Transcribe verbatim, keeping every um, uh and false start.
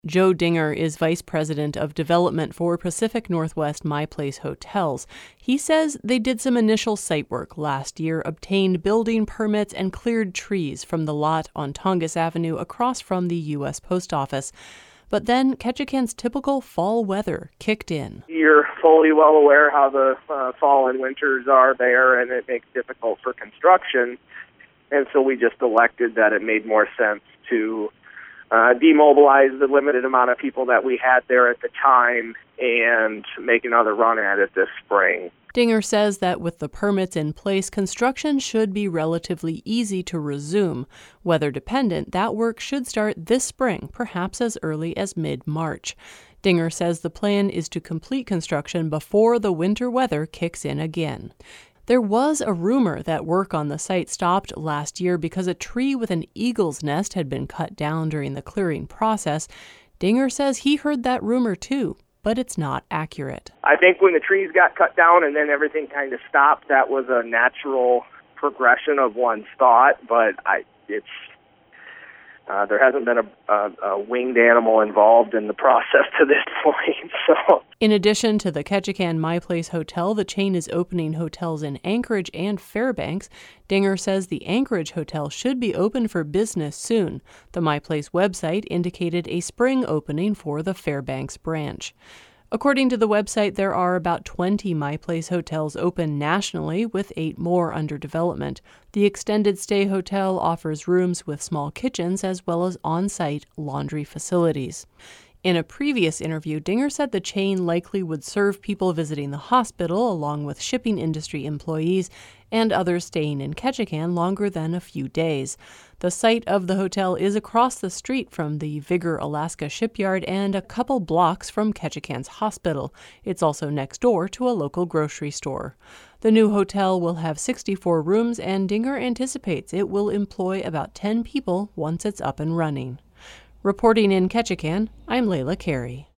Joe Dinger is Vice President of Development for Pacific Northwest My Place Hotels. He says they did some initial site work last year, obtained building permits, and cleared trees from the lot on Tongass Avenue across from the U S Post Office. But then Ketchikan's typical fall weather kicked in. You're fully well aware how the uh, fall and winters are there, and it makes it difficult for construction. And so we just elected that it made more sense to Uh, demobilize the limited amount of people that we had there at the time and make another run at it this spring. Dinger says that with the permits in place, construction should be relatively easy to resume. Weather dependent, that work should start this spring, perhaps as early as mid-March. Dinger says the plan is to complete construction before the winter weather kicks in again. There was a rumor that work on the site stopped last year because a tree with an eagle's nest had been cut down during the clearing process. Dinger says he heard that rumor too, but it's not accurate. I think when the trees got cut down and then everything kind of stopped, that was a natural progression of one's thought, but I, it's Uh, there hasn't been a, a, a winged animal involved in the process to this point. So, in addition to the Ketchikan My Place Hotel, the chain is opening hotels in Anchorage and Fairbanks. Dinger says the Anchorage hotel should be open for business soon. The My Place website indicated a spring opening for the Fairbanks branch. According to the website, there are about twenty My Place hotels open nationally, with eight more under development. The extended stay hotel offers rooms with small kitchens as well as on-site laundry facilities. In a previous interview, Dinger said the chain likely would serve people visiting the hospital along with shipping industry employees and others staying in Ketchikan longer than a few days. The site of the hotel is across the street from the Vigor, Alaska shipyard and a couple blocks from Ketchikan's hospital. It's also next door to a local grocery store. The new hotel will have sixty-four rooms, and Dinger anticipates it will employ about ten people once it's up and running. Reporting in Ketchikan, I'm Layla Carey.